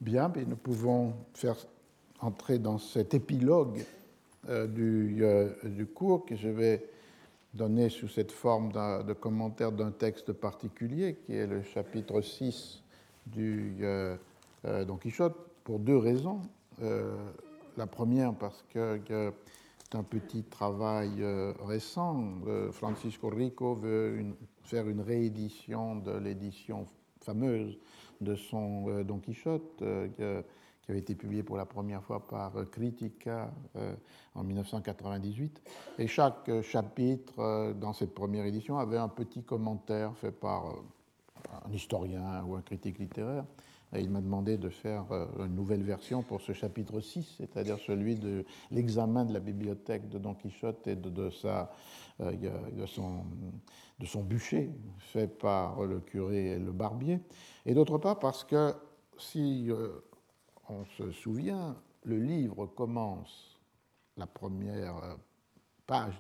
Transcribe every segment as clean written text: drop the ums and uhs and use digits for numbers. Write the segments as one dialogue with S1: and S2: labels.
S1: Bien, mais nous pouvons faire entrer dans cet épilogue du cours que je vais donner sous cette forme de commentaire d'un texte particulier, qui est le chapitre 6 du Don Quichotte, pour deux raisons. La première, parce que c'est un petit travail récent. Francisco Rico veut faire une réédition de l'édition fameuse de son Don Quichotte, qui avait été publié pour la première fois par Critica en 1998. Et chaque chapitre dans cette première édition avait un petit commentaire fait par un historien ou un critique littéraire. Et il m'a demandé de faire une nouvelle version pour ce chapitre 6, c'est-à-dire celui de l'examen de la bibliothèque de Don Quichotte et de son bûcher fait par le curé et le barbier. Et d'autre part parce que, si on se souvient, le livre commence la première page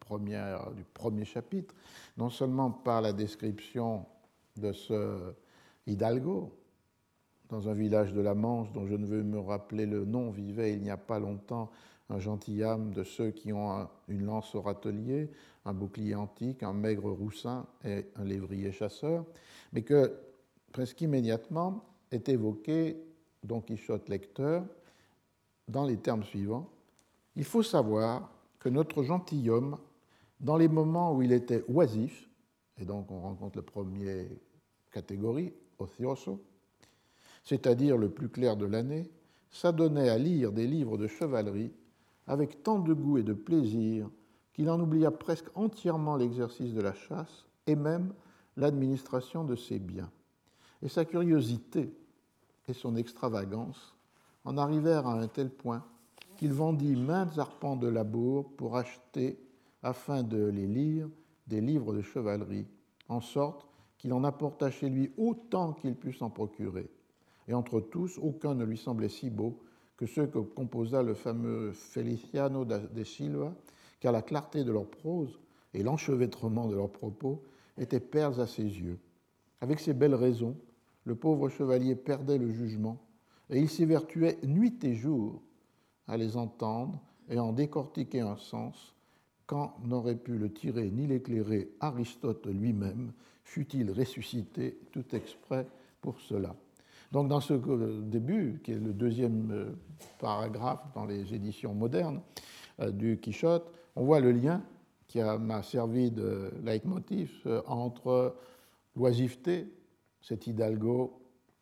S1: du premier chapitre, non seulement par la description de ce Hidalgo, dans un village de la Manche dont je ne veux me rappeler le nom, vivait il n'y a pas longtemps un gentilhomme de ceux qui ont une lance au râtelier, un bouclier antique, un maigre roussin et un lévrier chasseur, mais que presque immédiatement est évoqué Don Quichotte lecteur dans les termes suivants. Il faut savoir que notre gentilhomme, dans les moments où il était oisif, et donc on rencontre la première catégorie, ocioso, c'est-à-dire le plus clair de l'année, s'adonnait à lire des livres de chevalerie avec tant de goût et de plaisir qu'il en oublia presque entièrement l'exercice de la chasse et même l'administration de ses biens. Et sa curiosité et son extravagance en arrivèrent à un tel point qu'il vendit maints arpents de labour pour acheter, afin de les lire, des livres de chevalerie, en sorte qu'il en apporta chez lui autant qu'il put s'en procurer. Et entre tous, aucun ne lui semblait si beau que ceux que composa le fameux Feliciano de Silva, car la clarté de leur prose et l'enchevêtrement de leurs propos étaient perles à ses yeux. Avec ces belles raisons, le pauvre chevalier perdait le jugement, et il s'évertuait nuit et jour à les entendre et en décortiquer un sens, quand n'aurait pu le tirer ni l'éclairer Aristote lui-même, fût-il ressuscité tout exprès pour cela. Donc dans ce début, qui est le deuxième paragraphe dans les éditions modernes du Quichotte, on voit le lien qui m'a servi de leitmotiv entre l'oisiveté, cet Hidalgo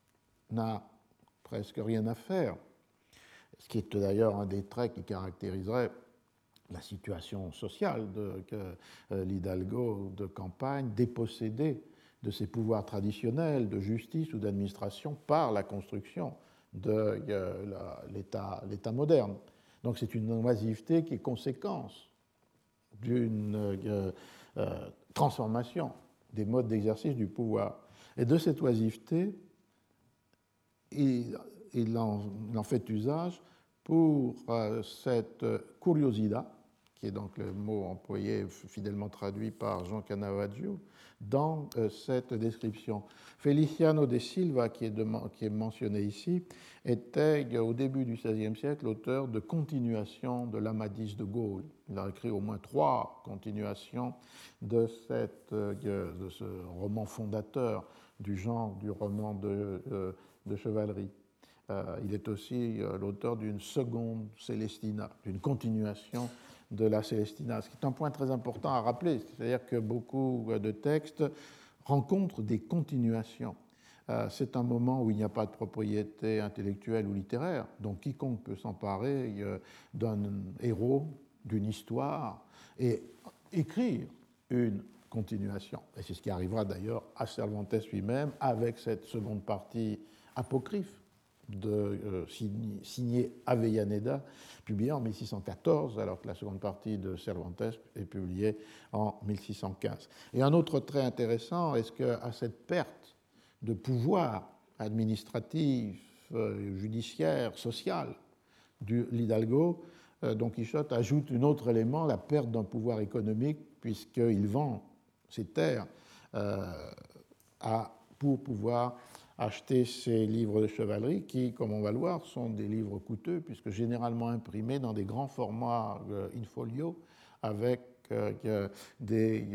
S1: n'a presque rien à faire, ce qui est d'ailleurs un des traits qui caractériserait la situation sociale de l'Hidalgo de campagne, dépossédé de ses pouvoirs traditionnels de justice ou d'administration par la construction de l'État moderne. Donc c'est une oisiveté qui est conséquence d'une transformation des modes d'exercice du pouvoir. Et de cette oisiveté, il en fait usage pour cette curiosidad, qui est donc le mot employé, fidèlement traduit par Jean Canavaggio, dans cette description. Feliciano de Silva, qui est mentionné ici, était au début du XVIe siècle l'auteur de continuations de l'Amadis de Gaulle. Il a écrit au moins 3 continuations de ce roman fondateur du genre du roman de chevalerie. Il est aussi l'auteur d'une seconde Célestina, d'une continuation de la Célestina, ce qui est un point très important à rappeler, c'est-à-dire que beaucoup de textes rencontrent des continuations. C'est un moment où il n'y a pas de propriété intellectuelle ou littéraire, donc quiconque peut s'emparer d'un héros, d'une histoire, et écrire une continuation. Et c'est ce qui arrivera d'ailleurs à Cervantes lui-même avec cette seconde partie apocryphe signé Avellaneda, publié en 1614, alors que la seconde partie de Cervantes est publiée en 1615. Et un autre trait intéressant est qu'à cette perte de pouvoir administratif, judiciaire, social de l'Hidalgo, Don Quichotte ajoute un autre élément, la perte d'un pouvoir économique, puisqu'il vend ses terres pour pouvoir acheter ces livres de chevalerie qui, comme on va le voir, sont des livres coûteux puisque généralement imprimés dans des grands formats in-folio avec des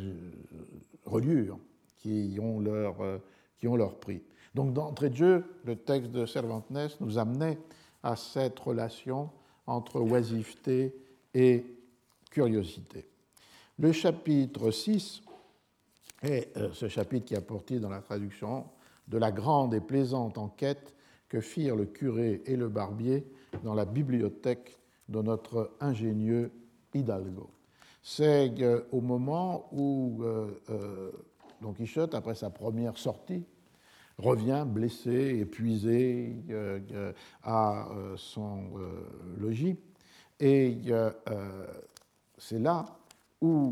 S1: reliures qui ont leur prix. Donc d'entrée de jeu, le texte de Cervantes nous amenait à cette relation entre oisiveté et curiosité. Le chapitre 6 est ce chapitre qui est apporté dans la traduction de la grande et plaisante enquête que firent le curé et le barbier dans la bibliothèque de notre ingénieux Hidalgo. C'est au moment où Don Quichotte, après sa première sortie, revient blessé, épuisé à son logis. Et c'est là où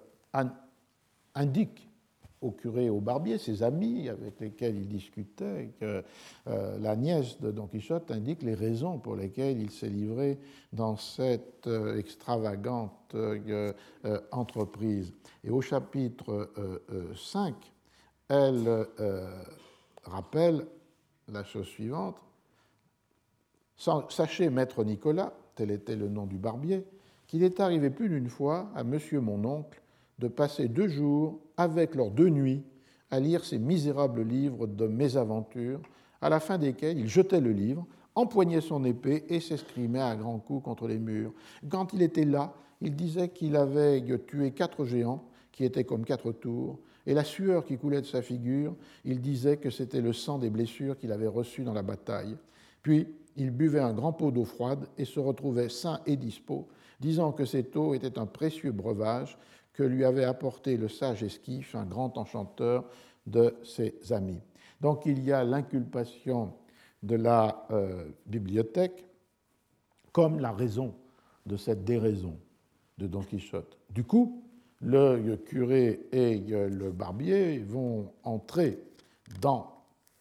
S1: indique au curé et au barbier, ses amis avec lesquels il discutait, que la nièce de Don Quichotte indique les raisons pour lesquelles il s'est livré dans cette extravagante entreprise. Et au chapitre 5, elle rappelle la chose suivante. Sachez, maître Nicolas, tel était le nom du barbier, qu'il est arrivé plus d'une fois à monsieur mon oncle de passer 2 jours avec leurs 2 nuits à lire ces misérables livres de mésaventures, à la fin desquels il jetait le livre, empoignait son épée et s'escrimait à grands coups contre les murs. Quand il était là, il disait qu'il avait tué 4 géants qui étaient comme 4 tours, et la sueur qui coulait de sa figure, il disait que c'était le sang des blessures qu'il avait reçues dans la bataille. Puis, il buvait un grand pot d'eau froide et se retrouvait sain et dispos, disant que cette eau était un précieux breuvage que lui avait apporté le sage Esquif, un grand enchanteur de ses amis. Donc il y a l'inculpation de la bibliothèque comme la raison de cette déraison de Don Quichotte. Du coup, le curé et le barbier vont entrer dans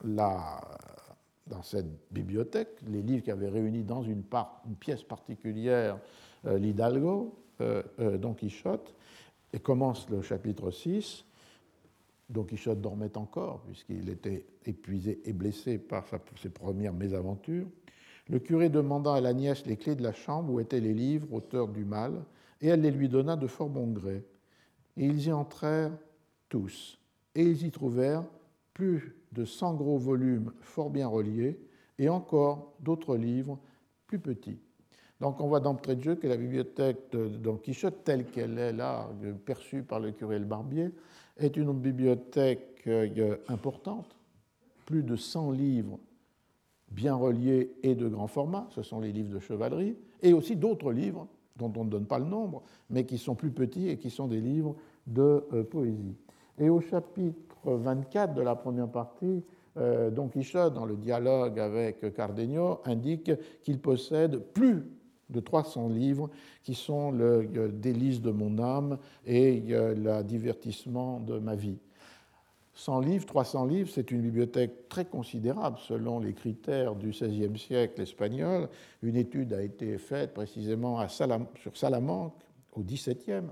S1: cette bibliothèque, les livres qui avaient réuni dans une pièce particulière l'Hidalgo, Don Quichotte, et commence le chapitre 6. Don Quichotte dormait encore, puisqu'il était épuisé et blessé par ses premières mésaventures. Le curé demanda à la nièce les clés de la chambre où étaient les livres, auteurs du mal, et elle les lui donna de fort bon gré. Et ils y entrèrent tous, et ils y trouvèrent plus de 100 gros volumes fort bien reliés, et encore d'autres livres plus petits. Donc on voit d'entrée de jeu que la bibliothèque de Don Quichotte, telle qu'elle est là, perçue par le curé et le barbier, est une bibliothèque importante, plus de 100 livres bien reliés et de grand format, ce sont les livres de chevalerie, et aussi d'autres livres dont on ne donne pas le nombre, mais qui sont plus petits et qui sont des livres de poésie. Et au chapitre 24 de la première partie, Don Quichotte, dans le dialogue avec Cardenio, indique qu'il possède plus de 300 livres qui sont le délice de mon âme et le divertissement de ma vie. 100 livres, 300 livres, c'est une bibliothèque très considérable selon les critères du XVIe siècle espagnol. Une étude a été faite précisément sur Salamanque au XVIIe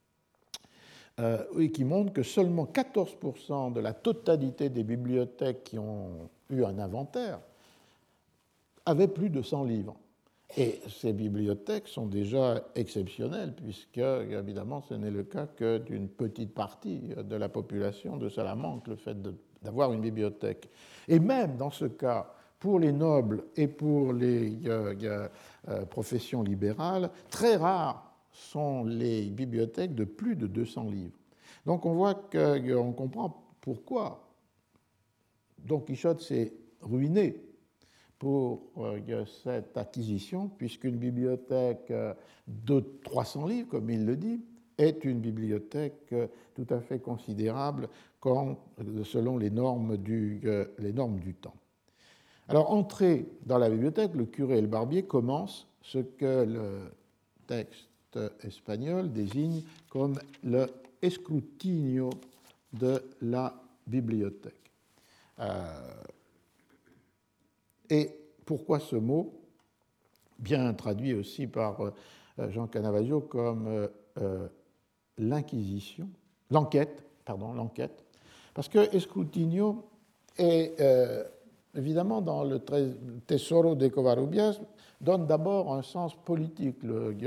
S1: et qui montre que seulement 14% de la totalité des bibliothèques qui ont eu un inventaire avaient plus de 100 livres. Et ces bibliothèques sont déjà exceptionnelles, puisque, évidemment, ce n'est le cas que d'une petite partie de la population de Salamanque, le fait d'avoir une bibliothèque. Et même dans ce cas, pour les nobles et pour les professions libérales, très rares sont les bibliothèques de plus de 200 livres. Donc on voit qu'on comprend pourquoi Don Quichotte s'est ruiné pour cette acquisition, puisqu'une bibliothèque de 300 livres, comme il le dit, est une bibliothèque tout à fait considérable selon les normes du temps. Alors, entré dans la bibliothèque, le curé et le barbier commencent ce que le texte espagnol désigne comme le escrutinio de la bibliothèque. Et pourquoi ce mot, bien traduit aussi par Jean Canavagio comme l'enquête, parce que escrutinio Et évidemment, dans le Tesoro de Covarrubias, donne d'abord un sens politique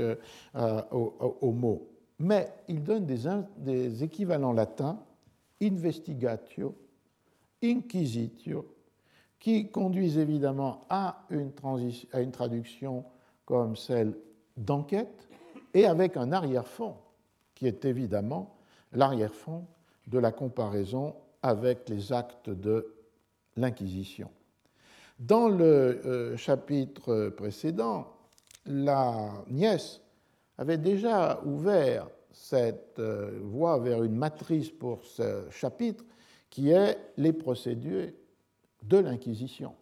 S1: au mot, mais il donne des équivalents latins, investigatio, inquisitio, qui conduisent évidemment à une traduction comme celle d'enquête, et avec un arrière-fond, qui est évidemment l'arrière-fond de la comparaison avec les actes de l'Inquisition. Dans le chapitre précédent, la nièce avait déjà ouvert cette voie vers une matrice pour ce chapitre qui est les procédures de l'Inquisition,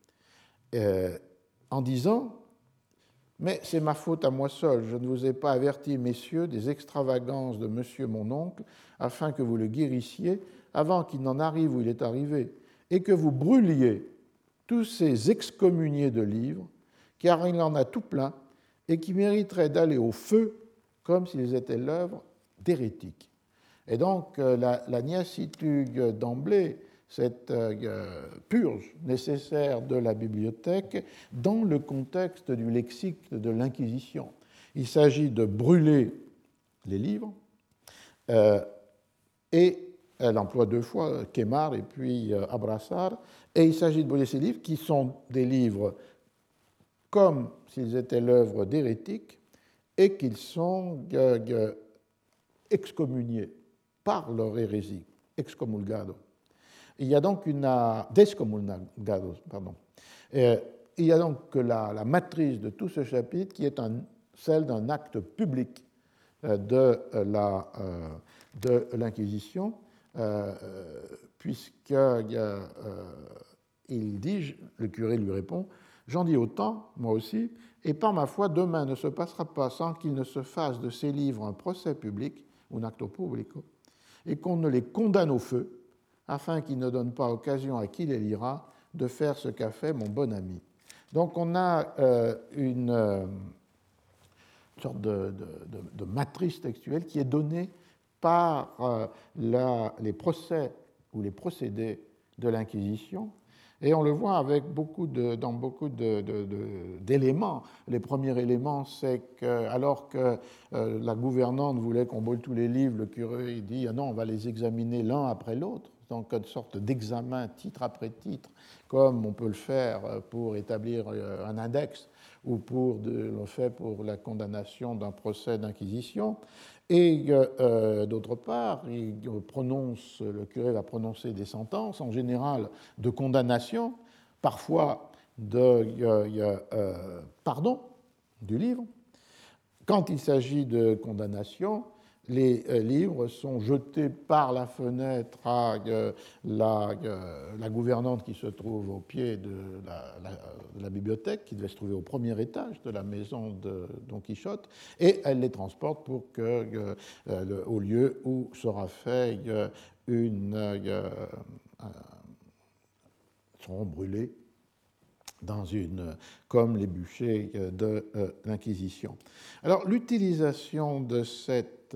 S1: en disant « Mais c'est ma faute à moi seul, je ne vous ai pas averti, messieurs, des extravagances de monsieur mon oncle, afin que vous le guérissiez avant qu'il n'en arrive où il est arrivé, et que vous brûliez tous ces excommuniés de livres, car il en a tout plein, et qui mériteraient d'aller au feu comme s'ils étaient l'œuvre d'hérétiques. » Et donc la nièce situe d'emblée cette purge nécessaire de la bibliothèque dans le contexte du lexique de l'Inquisition. Il s'agit de brûler les livres, et elle emploie deux fois quemar et puis abrasar, et il s'agit de brûler ces livres qui sont des livres comme s'ils étaient l'œuvre d'hérétiques et qu'ils sont excommuniés par leur hérésie, excomulgado. Il y a donc descomulgados, pardon. Il y a donc la matrice de tout ce chapitre qui est celle d'un acte public de l'Inquisition, puisqu'il dit, le curé lui répond, « J'en dis autant, moi aussi, et par ma foi, demain ne se passera pas sans qu'il ne se fasse de ces livres un procès public, un acto publico, et qu'on ne les condamne au feu, afin qu'il ne donne pas occasion à qui les lira de faire ce qu'a fait mon bon ami. » Donc on a une sorte de matrice textuelle qui est donnée par les procès ou les procédés de l'Inquisition, et on le voit avec dans beaucoup d'éléments. Les premiers éléments, c'est que alors que la gouvernante voulait qu'on brûle tous les livres, le curé il dit « Ah non, on va les examiner l'un après l'autre », donc une sorte d'examen titre après titre, comme on peut le faire pour établir un index ou le fait pour la condamnation d'un procès d'inquisition. Et d'autre part, le curé va prononcer des sentences, en général de condamnation, parfois de pardon du livre. Quand il s'agit de condamnation, les livres sont jetés par la fenêtre à la gouvernante qui se trouve au pied de la bibliothèque, qui devait se trouver au premier étage de la maison de Don Quichotte, et elle les transporte au lieu où sera fait seront brûlés comme les bûchers de l'Inquisition. Alors, l'utilisation de cette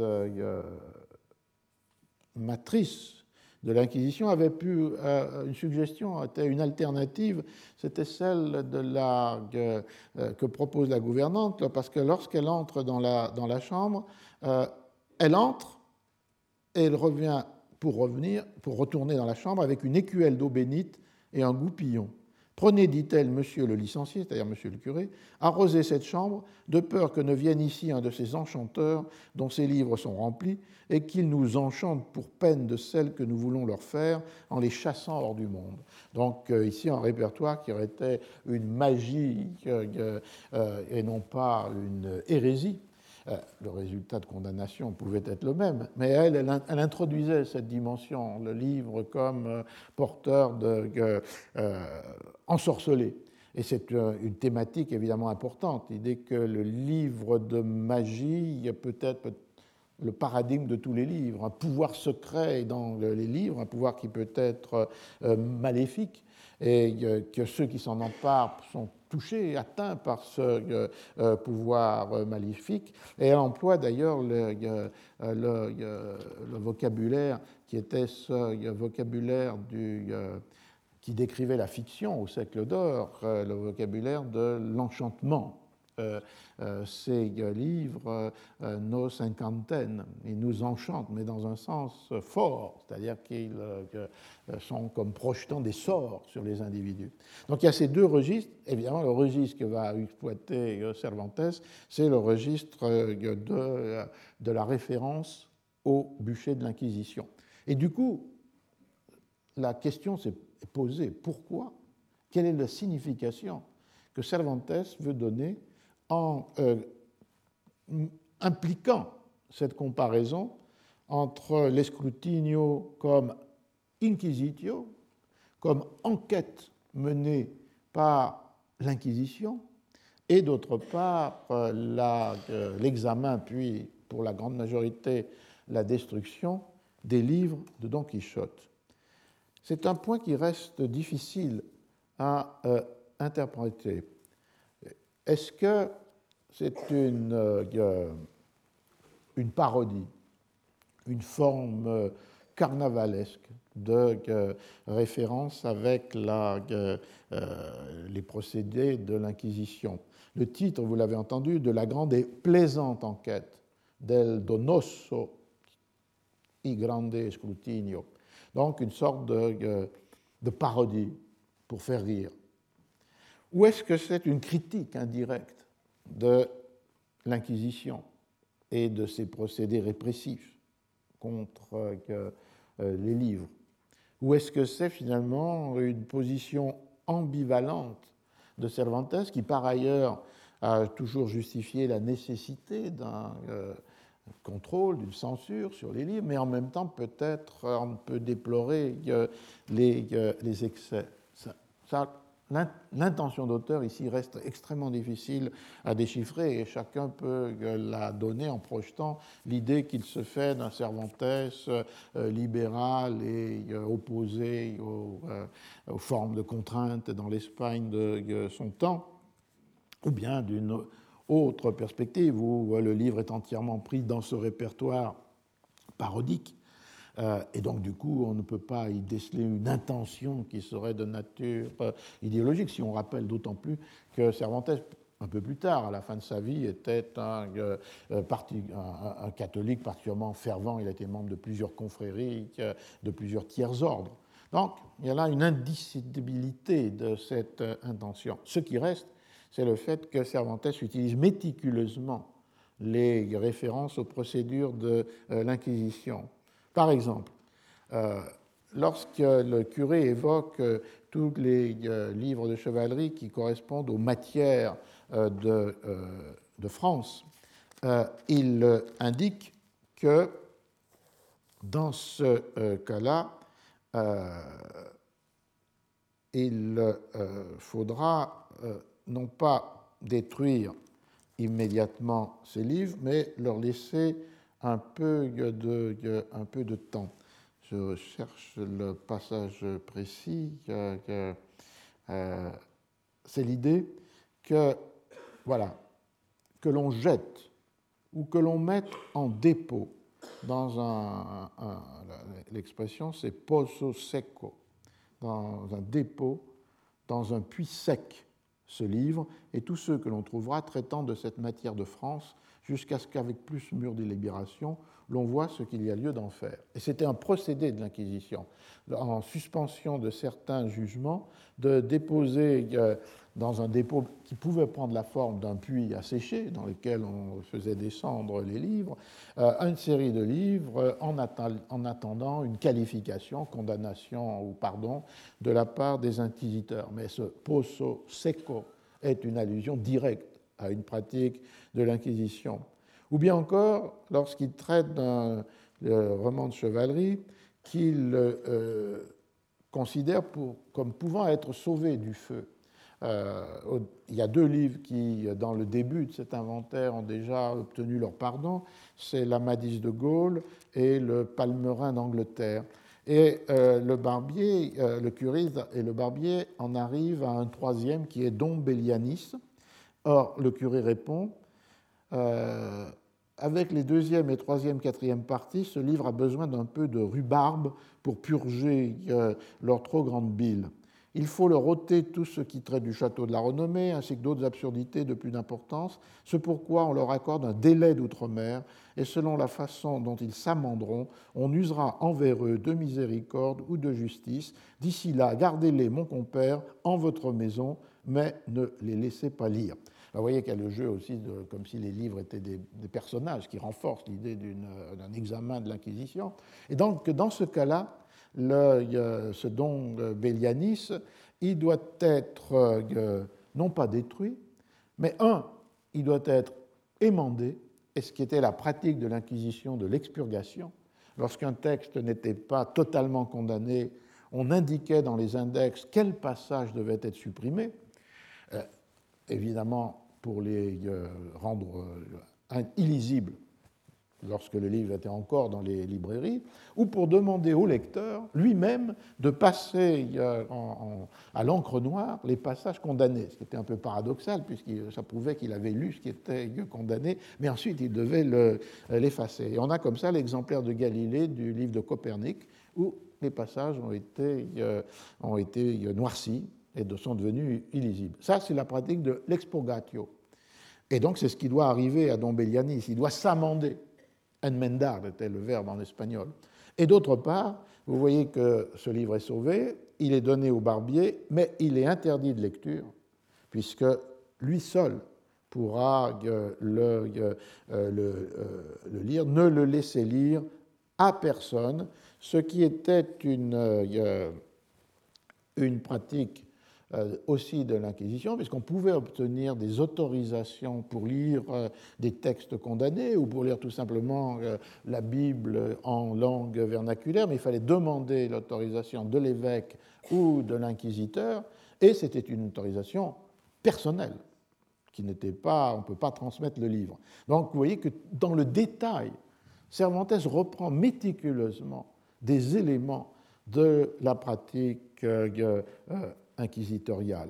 S1: matrice de l'Inquisition avait une suggestion, une alternative, c'était celle que propose la gouvernante, parce que lorsqu'elle entre dans la chambre, elle entre et elle revient pour retourner dans la chambre avec une écuelle d'eau bénite et un goupillon. Prenez, dit-elle, monsieur le licencié, c'est-à-dire monsieur le curé, arrosez cette chambre, de peur que ne vienne ici un de ces enchanteurs dont ces livres sont remplis, et qu'ils nous enchantent pour peine de celle que nous voulons leur faire en les chassant hors du monde. Donc ici, un répertoire qui aurait été une magie et non pas une hérésie. Le résultat de condamnation pouvait être le même, mais elle introduisait cette dimension, le livre comme porteur ensorcelé. Et c'est une thématique évidemment importante, l'idée que le livre de magie est peut-être le paradigme de tous les livres, un pouvoir secret dans les livres, un pouvoir qui peut être maléfique, et que ceux qui s'en emparent sont touchés, atteints par ce pouvoir maléfique. Et elle emploie d'ailleurs le vocabulaire qui était ce vocabulaire qui décrivait la fiction au siècle d'or, le vocabulaire de l'enchantement. Ces livres, nos cinquantaines, ils nous enchantent, mais dans un sens fort, c'est-à-dire qu'ils sont comme projetant des sorts sur les individus. Donc il y a ces deux registres. Évidemment, le registre que va exploiter Cervantes, c'est le registre de la référence au bûcher de l'Inquisition. Et du coup, la question s'est posée, pourquoi? Quelle est la signification que Cervantes veut donner en impliquant cette comparaison entre l'escrutinio comme inquisitio, comme enquête menée par l'Inquisition, et d'autre part l'examen, puis pour la grande majorité la destruction des livres de Don Quichotte. C'est un point qui reste difficile à interpréter. Est-ce que c'est une parodie, une forme carnavalesque de référence avec les procédés de l'Inquisition? Le titre, vous l'avez entendu, de la grande et plaisante enquête, del donoso y grande scrutinio. Donc une sorte de parodie pour faire rire. Ou est-ce que c'est une critique indirecte de l'Inquisition et de ses procédés répressifs contre les livres? Ou est-ce que c'est finalement une position ambivalente de Cervantes, qui par ailleurs a toujours justifié la nécessité d'un contrôle, d'une censure sur les livres, mais en même temps peut-être on peut déplorer les excès. L'intention d'auteur ici reste extrêmement difficile à déchiffrer et chacun peut la donner en projetant l'idée qu'il se fait d'un Cervantes libéral et opposé aux formes de contrainte dans l'Espagne de son temps, ou bien d'une autre perspective où le livre est entièrement pris dans ce répertoire parodique. Et donc, du coup, on ne peut pas y déceler une intention qui serait de nature idéologique, si on rappelle d'autant plus que Cervantes, un peu plus tard, à la fin de sa vie, était un catholique particulièrement fervent. Il a été membre de plusieurs confréries, de plusieurs tiers-ordres. Donc, il y a là une indissolubilité de cette intention. Ce qui reste, c'est le fait que Cervantes utilise méticuleusement les références aux procédures de l'Inquisition. Par exemple, lorsque le curé évoque tous les livres de chevalerie qui correspondent aux matières de France, il indique que dans ce cas-là, il faudra non pas détruire immédiatement ces livres, mais leur laisser un peu de temps. Je cherche le passage précis. C'est l'idée que, voilà, que l'on jette ou que l'on mette en dépôt dans l'expression c'est pozo seco, dans un dépôt, dans un puits sec, ce livre, et tous ceux que l'on trouvera traitant de cette matière de France, jusqu'à ce qu'avec plus mûre délibération, l'on voit ce qu'il y a lieu d'en faire. Et c'était un procédé de l'Inquisition, en suspension de certains jugements, de déposer dans un dépôt qui pouvait prendre la forme d'un puits asséché, dans lequel on faisait descendre les livres, une série de livres en attendant une qualification, condamnation ou pardon de la part des inquisiteurs. Mais ce pozo seco est une allusion directe à une pratique de l'Inquisition. Ou bien encore, lorsqu'il traite d'un roman de chevalerie qu'il considère comme pouvant être sauvé du feu. Il y a deux livres qui, dans le début de cet inventaire, ont déjà obtenu leur pardon, c'est l'Amadis de Gaulle et le Palmerin d'Angleterre. Et le barbier, le curé et le barbier en arrivent à un troisième qui est Dom Bellianis. Or, le curé répond avec les deuxième et troisième, quatrième parties, ce livre a besoin d'un peu de rhubarbe pour purger leur trop grande bile. Il faut leur ôter tout ce qui traite du château de la renommée, ainsi que d'autres absurdités de plus d'importance, ce pourquoi on leur accorde un délai d'outre-mer, et selon la façon dont ils s'amenderont, on usera envers eux de miséricorde ou de justice. D'ici là, gardez-les, mon compère, en votre maison, mais ne les laissez pas lire. Vous voyez qu'il y a le jeu aussi, comme si les livres étaient des personnages qui renforcent l'idée d'un examen de l'Inquisition. Et donc, dans ce cas-là, ce don Bellianis, il doit être non pas détruit, mais il doit être émandé, et ce qui était la pratique de l'Inquisition de l'expurgation. Lorsqu'un texte n'était pas totalement condamné, on indiquait dans les index quel passage devait être supprimé, évidemment pour les rendre illisibles lorsque le livre était encore dans les librairies, ou pour demander au lecteur lui-même de passer à l'encre noire les passages condamnés, ce qui était un peu paradoxal, puisque ça prouvait qu'il avait lu ce qui était condamné, mais ensuite il devait l'effacer. Et on a comme ça l'exemplaire de Galilée du livre de Copernic, où les passages ont été noircis et sont devenus illisibles. Ça, c'est la pratique de l'expurgatio. Et donc, c'est ce qui doit arriver à Don Bellianis. Il doit s'amender. Enmendar était le verbe en espagnol. Et d'autre part, vous voyez que ce livre est sauvé, il est donné au barbier, mais il est interdit de lecture, puisque lui seul pourra le lire, ne le laissez lire à personne, ce qui était une pratique aussi de l'Inquisition, puisqu'on pouvait obtenir des autorisations pour lire des textes condamnés ou pour lire tout simplement la Bible en langue vernaculaire, mais il fallait demander l'autorisation de l'évêque ou de l'inquisiteur, et c'était une autorisation personnelle, qui n'était pas, on ne peut pas transmettre le livre. Donc vous voyez que dans le détail, Cervantes reprend méticuleusement des éléments de la pratique inquisitoriale.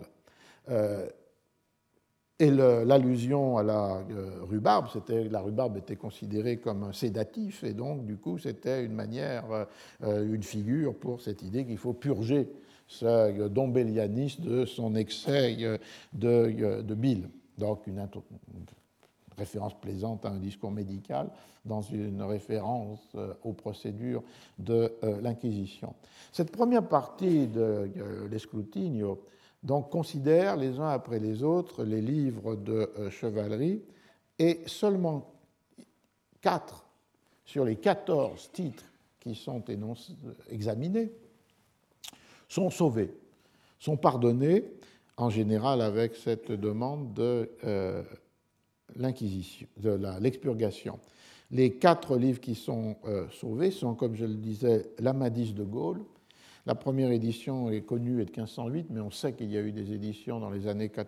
S1: Et l'allusion à la rhubarbe, la rhubarbe était considérée comme un sédatif, et donc du coup c'était une manière, une figure pour cette idée qu'il faut purger ce Don Bellianis de son excès de bile. Donc une référence plaisante à un discours médical dans une référence aux procédures de l'Inquisition. Cette première partie de l'Escrutinio donc, considère les uns après les autres les livres de chevalerie, et seulement 4 sur les 14 titres qui sont examinés sont sauvés, sont pardonnés, en général avec cette demande de l'Inquisition, de l'expurgation. Les 4 livres qui sont sauvés sont, comme je le disais, l'Amadis de Gaulle. La première édition est connue, est de 1508, mais on sait qu'il y a eu des éditions dans les années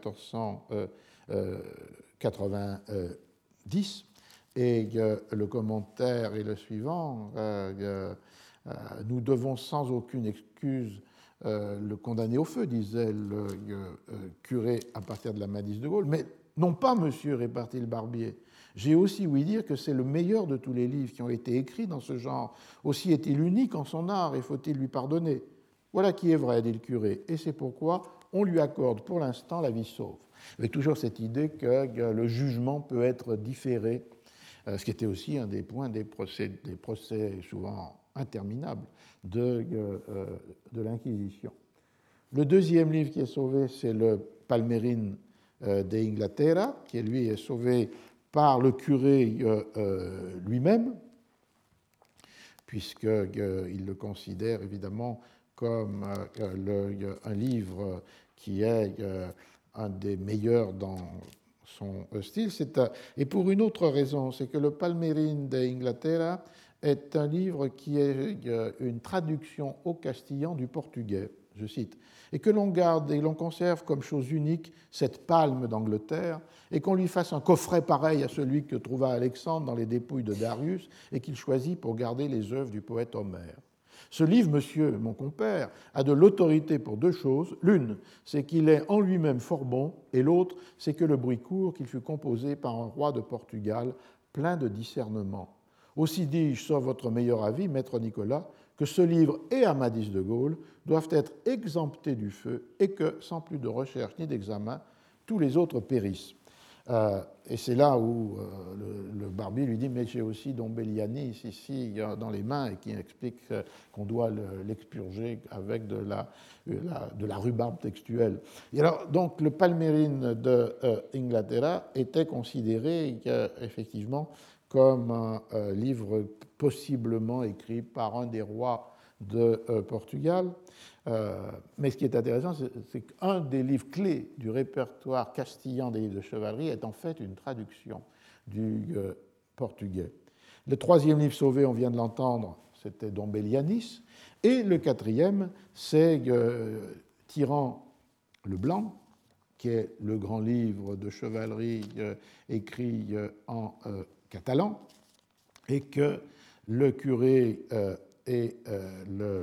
S1: 1490. Et le commentaire est le suivant. Nous devons sans aucune excuse le condamner au feu, disait le curé à partir de l'Amadis de Gaulle. Mais non pas, monsieur, répartit le barbier. J'ai aussi ouï dire que c'est le meilleur de tous les livres qui ont été écrits dans ce genre. Aussi est-il unique en son art et faut-il lui pardonner? Voilà qui est vrai, dit le curé, et c'est pourquoi on lui accorde pour l'instant la vie sauve. Avec toujours cette idée que le jugement peut être différé, ce qui était aussi un des points des procès souvent interminables de l'Inquisition. Le deuxième livre qui est sauvé, c'est le Palmerin de Inglaterra, qui lui est sauvé par le curé lui-même, puisqu'il le considère évidemment comme un livre qui est un des meilleurs dans son style. Et pour une autre raison, c'est que le Palmerin de Inglaterra est un livre qui est une traduction au castillan du portugais, je cite, et que l'on garde et l'on conserve comme chose unique cette palme d'Angleterre, et qu'on lui fasse un coffret pareil à celui que trouva Alexandre dans les dépouilles de Darius, et qu'il choisit pour garder les œuvres du poète Homère. Ce livre, monsieur, mon compère, a de l'autorité pour 2 choses. L'une, c'est qu'il est en lui-même fort bon, et l'autre, c'est que le bruit court qu'il fut composé par un roi de Portugal, plein de discernement. Aussi dis-je, sauf votre meilleur avis, maître Nicolas, que ce livre et Amadis de Gaulle doivent être exemptés du feu et que, sans plus de recherche ni d'examen, tous les autres périssent. Et c'est là où le barbier lui dit « Mais j'ai aussi Don Bellianis ici dans les mains » et qui explique qu'on doit l'expurger avec de la rhubarbe textuelle. Et alors, donc, le Palmérine de Inglaterra était considéré effectivement comme un livre possiblement écrit par un des rois de Portugal. Mais ce qui est intéressant, c'est qu'un des livres clés du répertoire castillan des livres de chevalerie est en fait une traduction du portugais. Le troisième livre sauvé, on vient de l'entendre, c'était Don Bellianis, et le quatrième, c'est Tirant le Blanc, qui est le grand livre de chevalerie écrit en catalan, et que le curé le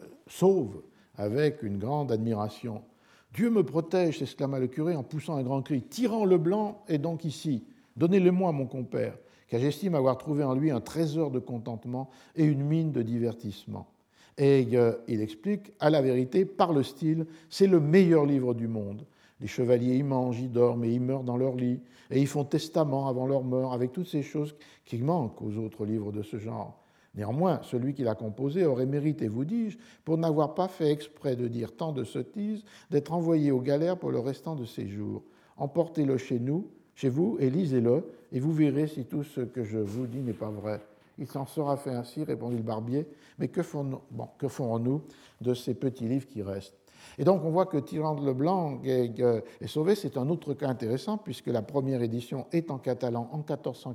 S1: sauve avec une grande admiration. « Dieu me protège !» s'exclama le curé en poussant un grand cri. « Tirant le Blanc est donc ici. Donnez-le-moi, mon compère, car j'estime avoir trouvé en lui un trésor de contentement et une mine de divertissement. » Et il explique, à la vérité, par le style, c'est le meilleur livre du monde. Les chevaliers y mangent, y dorment et y meurent dans leur lit, et y font testament avant leur mort, avec toutes ces choses qui manquent aux autres livres de ce genre. Néanmoins, celui qui l'a composé aurait mérité, vous dis-je, pour n'avoir pas fait exprès de dire tant de sottises, d'être envoyé aux galères pour le restant de ses jours. Emportez-le chez vous, et lisez-le, et vous verrez si tout ce que je vous dis n'est pas vrai. Il s'en sera fait ainsi, répondit le barbier, mais que ferons-nous de ces petits livres qui restent? Et donc on voit que Tirant le Blanc est sauvé, c'est un autre cas intéressant, puisque la première édition est en catalan en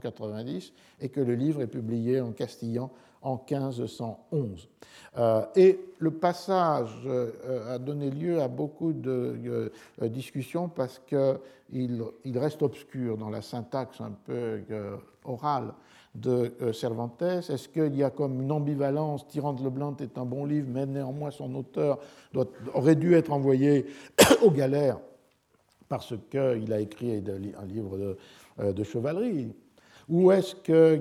S1: 1490 et que le livre est publié en castillan en 1511. Et le passage a donné lieu à beaucoup de discussions parce qu'il reste obscur dans la syntaxe un peu orale de Cervantes. Est-ce qu'il y a comme une ambivalence? Tirant le Blanc est un bon livre, mais néanmoins son auteur aurait dû être envoyé aux galères parce qu'il a écrit un livre de chevalerie? Ou est-ce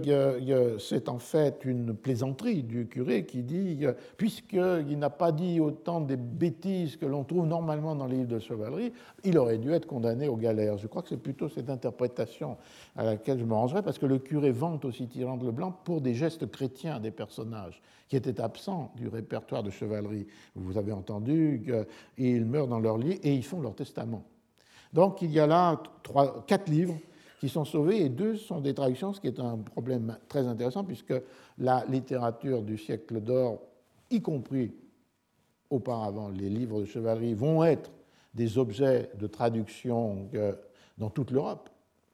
S1: que c'est en fait une plaisanterie du curé qui dit, puisqu'il n'a pas dit autant des bêtises que l'on trouve normalement dans les livres de chevalerie, il aurait dû être condamné aux galères? Je crois que c'est plutôt cette interprétation à laquelle je me rangerai, parce que le curé vante aussi Tirant le Blanc pour des gestes chrétiens des personnages qui étaient absents du répertoire de chevalerie. Vous avez entendu qu'ils meurent dans leur lit et ils font leur testament. Donc il y a là 4 livres qui sont sauvés, et 2 sont des traductions, ce qui est un problème très intéressant, puisque la littérature du siècle d'or, y compris auparavant les livres de chevalerie, vont être des objets de traduction dans toute l'Europe,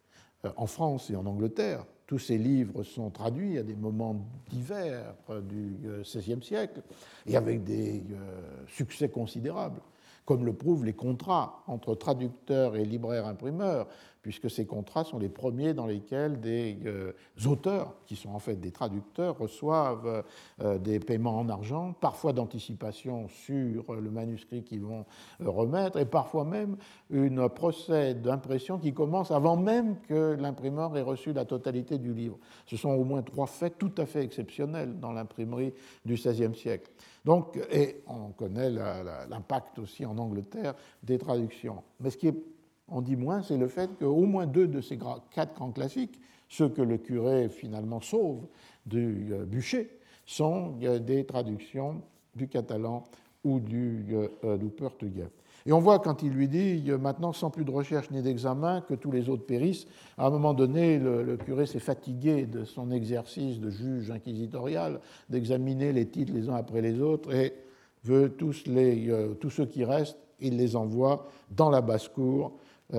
S1: en France et en Angleterre. Tous ces livres sont traduits à des moments divers du XVIe siècle, et avec des succès considérables, comme le prouvent les contrats entre traducteurs et libraires-imprimeurs, puisque ces contrats sont les premiers dans lesquels des auteurs, qui sont en fait des traducteurs, reçoivent des paiements en argent, parfois d'anticipation sur le manuscrit qu'ils vont remettre, et parfois même un procès d'impression qui commence avant même que l'imprimeur ait reçu la totalité du livre. Ce sont au moins 3 faits tout à fait exceptionnels dans l'imprimerie du XVIe siècle. Donc, et on connaît l'impact aussi en Angleterre des traductions. Mais ce qui est, on dit moins, c'est le fait qu'au moins 2 de ces 4 grands classiques, ceux que le curé finalement sauve du bûcher, sont des traductions du catalan ou du portugais. Et on voit quand il lui dit, maintenant sans plus de recherche ni d'examen, que tous les autres périssent. À un moment donné, le curé s'est fatigué de son exercice de juge inquisitorial, d'examiner les titres les uns après les autres, et veut tous ceux qui restent, il les envoie dans la basse-cour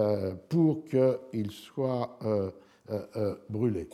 S1: pour qu'ils soient brûlés.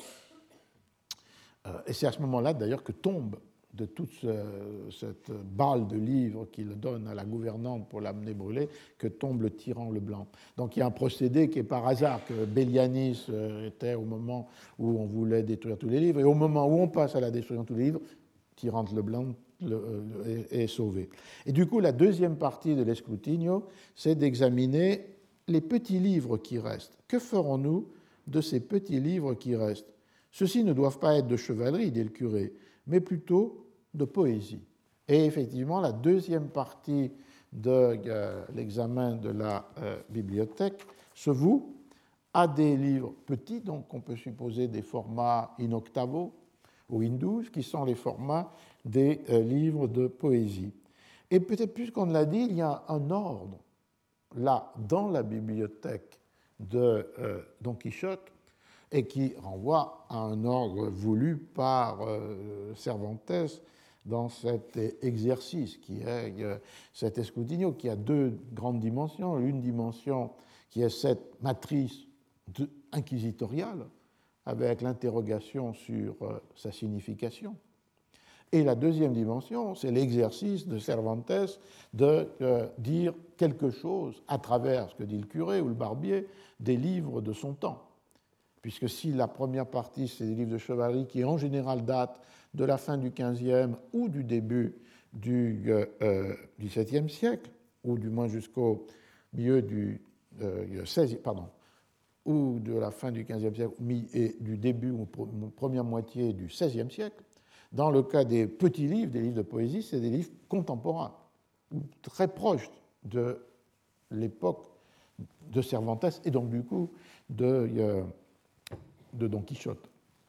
S1: Et c'est à ce moment-là, d'ailleurs, que tombe de toute cette balle de livres qu'il donne à la gouvernante pour l'amener brûler, que tombe le Tirant le Blanc. Donc il y a un procédé qui est par hasard, que Bellianis était au moment où on voulait détruire tous les livres, et au moment où on passe à la destruction de tous les livres, Tirant le Blanc est sauvé. Et du coup, la deuxième partie de l'escrutinio, c'est d'examiner les petits livres qui restent. Que ferons-nous de ces petits livres qui restent? Ceux-ci ne doivent pas être de chevalerie, dit le curé, mais plutôt de poésie. Et effectivement, la deuxième partie de l'examen de la bibliothèque se voue à des livres petits, donc on peut supposer des formats in octavo ou in 12, qui sont les formats des livres de poésie. Et peut-être plus qu'on l'a dit, il y a un ordre là dans la bibliothèque de Don Quichotte et qui renvoie à un ordre voulu par Cervantes dans cet exercice qui est cet escrutinio, qui a deux grandes dimensions. Une dimension qui est cette matrice inquisitoriale avec l'interrogation sur sa signification. Et la deuxième dimension, c'est l'exercice de Cervantes de dire quelque chose à travers ce que dit le curé ou le barbier des livres de son temps. Puisque si la première partie, c'est des livres de chevalerie qui en général datent de la fin du XVe ou du début du XVIIe siècle, ou du moins jusqu'au milieu du XVIe, ou de la fin du XVe siècle et du début ou première moitié du XVIe siècle, dans le cas des petits livres, des livres de poésie, c'est des livres contemporains, ou très proches de l'époque de Cervantes et donc du coup de Don Quichotte.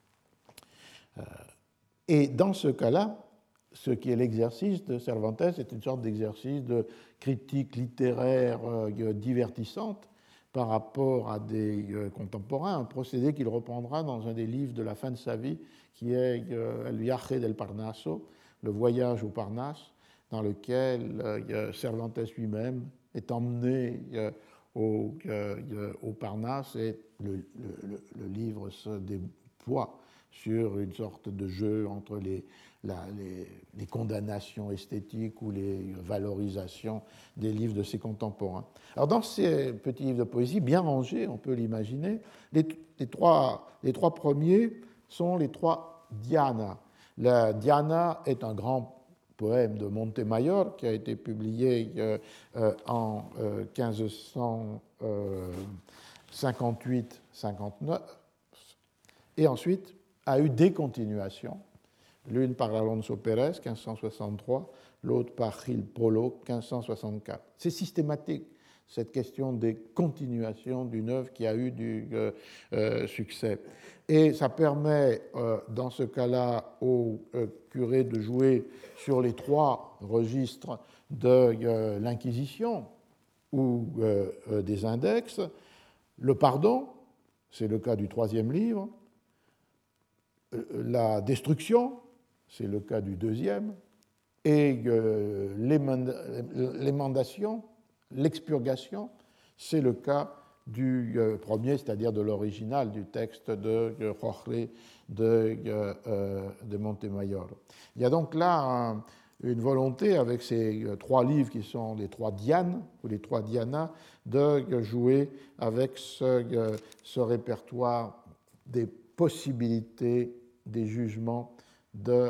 S1: Et dans ce cas-là, ce qui est l'exercice de Cervantes est une sorte d'exercice de critique littéraire divertissante par rapport à des contemporains, un procédé qu'il reprendra dans un des livres de la fin de sa vie, qui est El viaje del Parnaso, le voyage au Parnasse, dans lequel Cervantes lui-même est emmené au Parnasse et le livre se déploie sur une sorte de jeu entre les condamnations esthétiques ou les valorisations des livres de ses contemporains. Alors dans ces petits livres de poésie, bien rangés, on peut l'imaginer, les trois premiers sont les trois Diana. La Diana est un grand poème de Montemayor qui a été publié en 1558-59 et ensuite a eu des continuations, l'une par Alonso Pérez, 1563, l'autre par Gil Polo, 1564. C'est systématique, cette question des continuations d'une œuvre qui a eu du succès. Et ça permet, dans ce cas-là, au curé de jouer sur les trois registres de l'Inquisition ou des index. Le pardon, c'est le cas du troisième livre. La destruction, c'est le cas du deuxième, et l'émendation, l'expurgation, c'est le cas du premier, c'est-à-dire de l'original du texte de Jorge de Montemayor. Il y a donc là une volonté, avec ces trois livres qui sont les trois Dianes, ou les trois Dianas, de jouer avec ce répertoire des possibilités des jugements de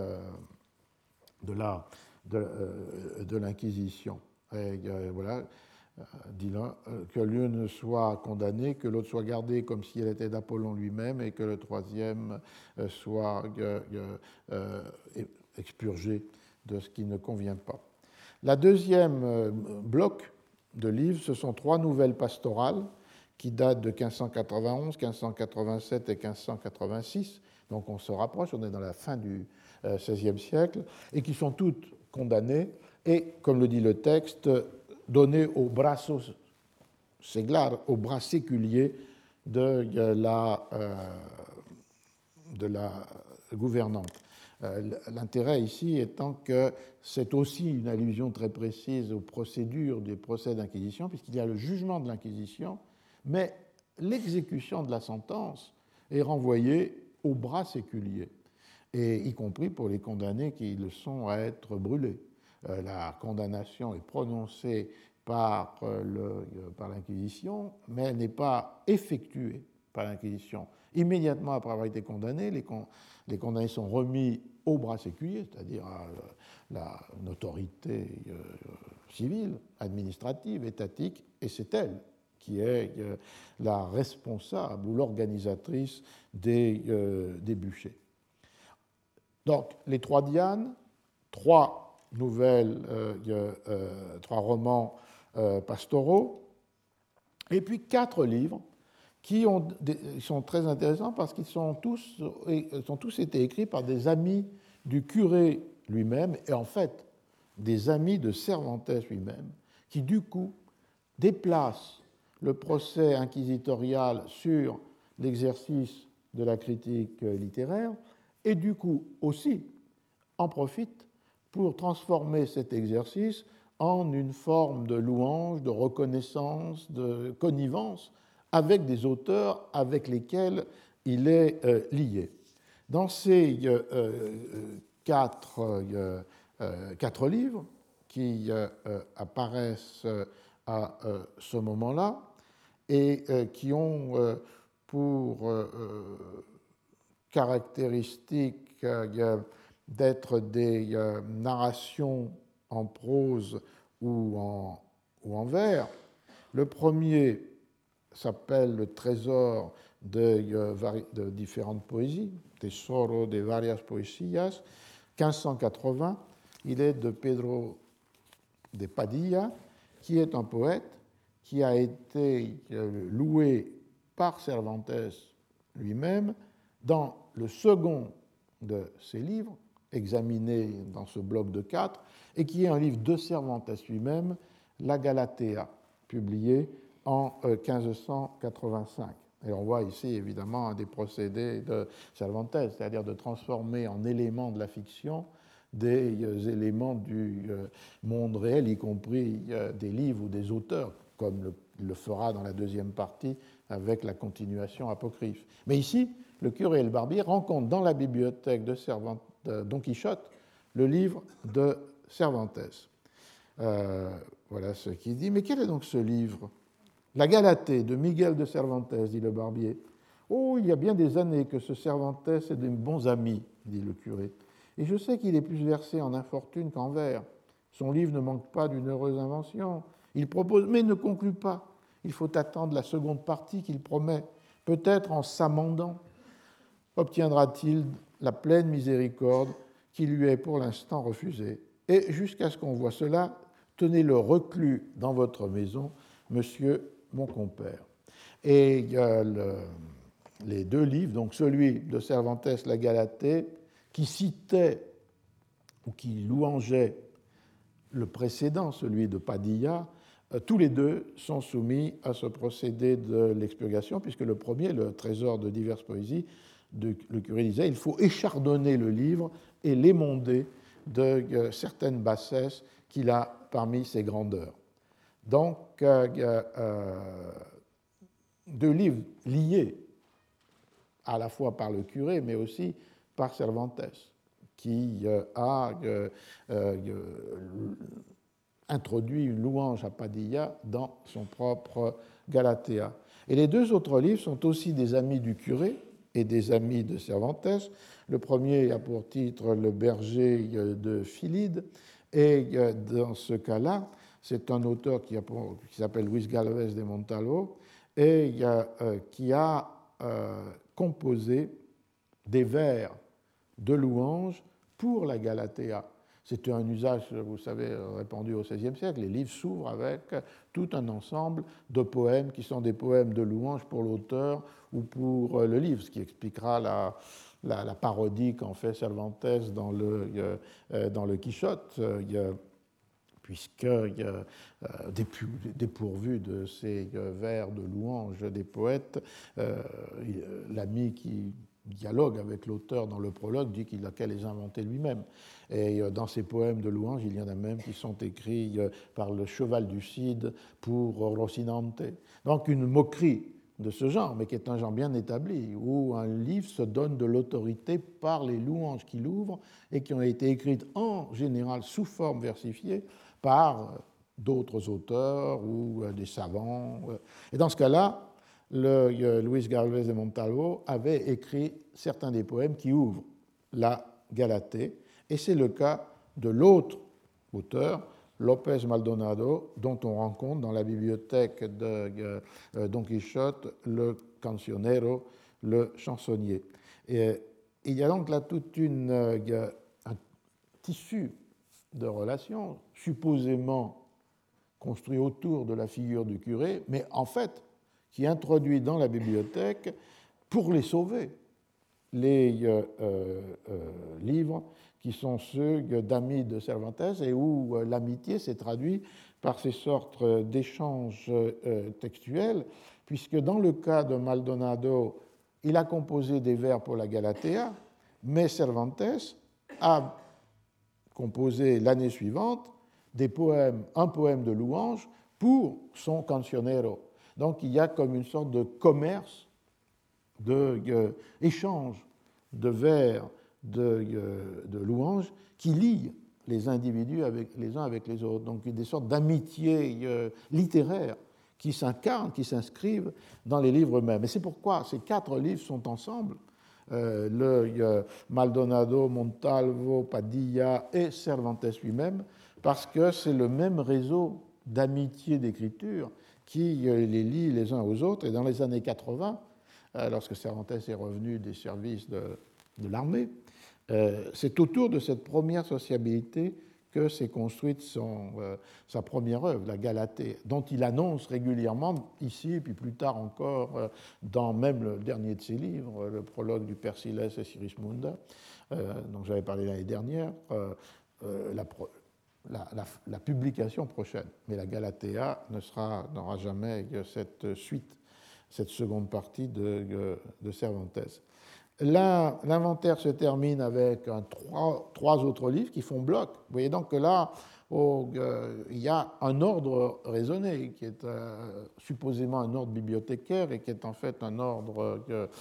S1: l'Inquisition. Et voilà, dit l'un, que l'une soit condamnée, que l'autre soit gardée comme si elle était d'Apollon lui-même, et que le troisième soit expurgé de ce qui ne convient pas. La deuxième bloc de livres, ce sont trois nouvelles pastorales qui datent de 1591, 1587 et 1586. Donc on se rapproche, on est dans la fin du XVIe siècle, et qui sont toutes condamnées et, comme le dit le texte, données au brazo seglar, au bras séculier de la gouvernante. L'intérêt ici étant que c'est aussi une allusion très précise aux procédures des procès d'inquisition, puisqu'il y a le jugement de l'inquisition, mais l'exécution de la sentence est renvoyée au bras séculier, et y compris pour les condamnés qui le sont à être brûlés. La condamnation est prononcée par l'Inquisition, mais elle n'est pas effectuée par l'Inquisition. Immédiatement après avoir été condamnés, les condamnés sont remis au bras séculier, c'est-à-dire à une autorité civile, administrative, étatique, et c'est elle qui est la responsable ou l'organisatrice des bûchers. Donc, les trois Dianes, trois nouvelles, 3 romans pastoraux, et puis 4 livres qui sont très intéressants parce qu'ils ont tous été écrits par des amis du curé lui-même, et en fait des amis de Cervantes lui-même, qui du coup déplacent le procès inquisitorial sur l'exercice de la critique littéraire, et du coup aussi en profitent pour transformer cet exercice en une forme de louange, de reconnaissance, de connivence avec des auteurs avec lesquels il est lié. Dans ces 4 livres qui apparaissent à ce moment-là et qui ont pour caractéristique d'être des narrations en prose ou en vers. Le premier s'appelle Le Trésor de différentes poésies, Tesoro de varias poesías, 1580. Il est de Pedro de Padilla, qui est un poète qui a été loué par Cervantes lui-même dans le second de ses livres, examiné dans ce bloc de 4, et qui est un livre de Cervantes lui-même, La Galatea, publié en 1585. Et on voit ici évidemment un des procédés de Cervantes, c'est-à-dire de transformer en éléments de la fiction des éléments du monde réel, y compris des livres ou des auteurs, comme le fera dans la deuxième partie avec la continuation apocryphe. Mais ici, le curé et le barbier rencontrent dans la bibliothèque de Don Quichotte le livre de Cervantes. Voilà ce qu'il dit. Mais quel est donc ce livre ? La Galatée de Miguel de Cervantes, dit le barbier. Oh, il y a bien des années que ce Cervantes est de bons amis, dit le curé. Et je sais qu'il est plus versé en infortune qu'en vers. Son livre ne manque pas d'une heureuse invention. Il propose, mais ne conclut pas. Il faut attendre la seconde partie qu'il promet. Peut-être en s'amendant, obtiendra-t-il la pleine miséricorde qui lui est pour l'instant refusée. Et jusqu'à ce qu'on voie cela, tenez-le reclus dans votre maison, monsieur mon compère. Et les 2 livres, donc celui de Cervantes, La Galatée, qui citait ou qui louangeait le précédent, celui de Padilla, tous les 2 sont soumis à ce procédé de l'expurgation, puisque le premier, le Trésor de diverses poésies, le curé disait, il faut échardonner le livre et l'émonder de certaines bassesses qu'il a parmi ses grandeurs. Donc, 2 livres liés à la fois par le curé, mais aussi par Cervantes, qui a introduit une louange à Padilla dans son propre Galatea. Et les 2 autres livres sont aussi des amis du curé et des amis de Cervantes. Le premier a pour titre Le berger de Philide, et dans ce cas-là, c'est un auteur qui s'appelle Luis Galvez de Montalvo et qui a composé des vers de louanges pour la Galatea. C'était un usage, vous savez, répandu au XVIe siècle. Les livres s'ouvrent avec tout un ensemble de poèmes qui sont des poèmes de louanges pour l'auteur ou pour le livre, ce qui expliquera la parodie qu'en fait Cervantes dans le Quichotte, puisque dépourvu de ces vers de louanges des poètes, l'ami qui dialogue avec l'auteur dans le prologue dit qu'il a qu'à les inventer lui-même. Et dans ces poèmes de louanges, il y en a même qui sont écrits par le cheval du Cid pour Rocinante. Donc une moquerie de ce genre, mais qui est un genre bien établi, où un livre se donne de l'autorité par les louanges qu'il ouvre et qui ont été écrites en général sous forme versifiée par d'autres auteurs ou des savants. Et dans ce cas-là, Luis Galvez de Montalvo avait écrit certains des poèmes qui ouvrent la Galatée, et c'est le cas de l'autre auteur, López Maldonado, dont on rencontre dans la bibliothèque de Don Quichotte le cancionero, le chansonnier. Et il y a donc là tout un tissu de relations, supposément construit autour de la figure du curé, mais en fait qui introduit dans la bibliothèque, pour les sauver, les livres qui sont ceux d'amis de Cervantes et où l'amitié s'est traduite par ces sortes d'échanges textuels, puisque dans le cas de Maldonado, il a composé des vers pour la Galatea, mais Cervantes a composé l'année suivante un poème de louange pour son cancionero. Donc il y a comme une sorte de commerce, d'échange de vers, de louanges qui lient les individus les uns avec les autres. Donc des sortes d'amitié littéraire qui s'incarnent, qui s'inscrivent dans les livres eux-mêmes. Et c'est pourquoi ces 4 livres sont ensemble. Maldonado, Montalvo, Padilla et Cervantes lui-même, parce que c'est le même réseau d'amitié d'écriture qui les lie les uns aux autres. Et dans les années 80, lorsque Cervantes est revenu des services de l'armée, c'est autour de cette première sociabilité que s'est construite sa première œuvre, la Galatée, dont il annonce régulièrement ici, et puis plus tard encore, dans même le dernier de ses livres, le prologue du Père Siles et Sigismunda, dont j'avais parlé l'année dernière, la publication prochaine. Mais la Galatea n'aura jamais cette suite, cette seconde partie de Cervantes. Là, l'inventaire se termine avec 3 autres livres qui font bloc. Vous voyez donc que là, il y a un ordre raisonné qui est supposément un ordre bibliothécaire et qui est en fait un ordre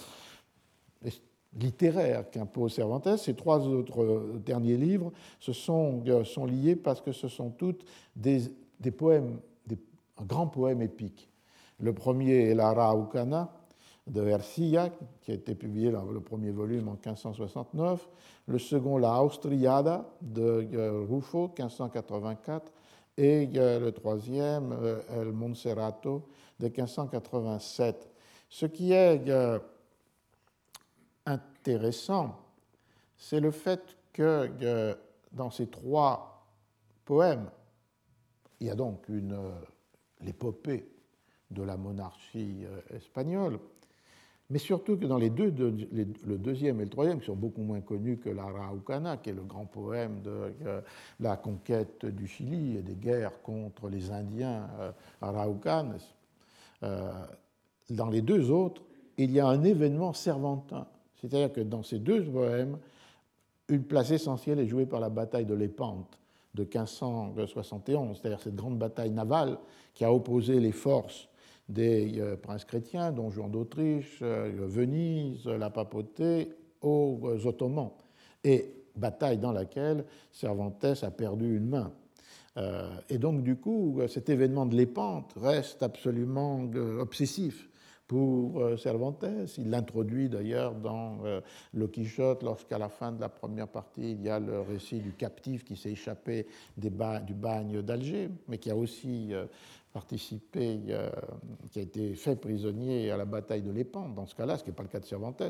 S1: littéraire qu'impose Cervantes. Ces 3 autres derniers livres sont liés parce que ce sont toutes des poèmes, un grand poème épique. Le premier est la Araucana de Ercilla, qui a été publié dans le premier volume en 1569. Le second, la Austriada de Ruffo, 1584. Et le troisième, El Monserrato, de 1587. Ce qui est intéressant, c'est le fait que dans ces 3 poèmes, il y a donc l'épopée de la monarchie espagnole, mais surtout que dans le deuxième et le troisième, qui sont beaucoup moins connus que la Araucana, qui est le grand poème de la conquête du Chili et des guerres contre les Indiens araucanes, dans les 2 autres, il y a un événement cervantin. C'est-à-dire que dans ces 2 poèmes, une place essentielle est jouée par la bataille de Lépante de 1571, c'est-à-dire cette grande bataille navale qui a opposé les forces des princes chrétiens, dont Juan d'Autriche, Venise, la papauté, aux Ottomans. Et bataille dans laquelle Cervantes a perdu une main. Et donc, du coup, cet événement de Lépante reste absolument obsessif pour Cervantes. Il l'introduit d'ailleurs dans le Quichotte, lorsqu'à la fin de la première partie, il y a le récit du captif qui s'est échappé du bagne d'Alger, mais qui a aussi participé, qui a été fait prisonnier à la bataille de Lépante, dans ce cas-là, ce qui n'est pas le cas de Cervantes.